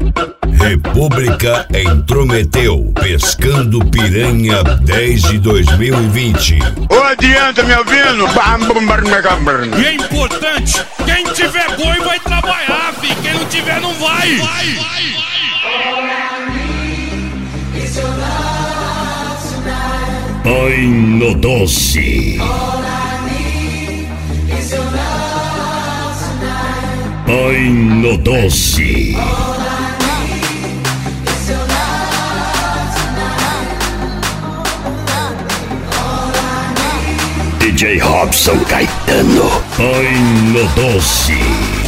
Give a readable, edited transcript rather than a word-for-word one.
República intrometeu Pescando Piranha 10 de 2020. Ô Adriano, tá me ouvindo? E é importante, quem tiver boi vai trabalhar, fi. Quem não tiver não vai. Ai no doce. Ai no doce. DJ Robson Caetano. Ai no doce.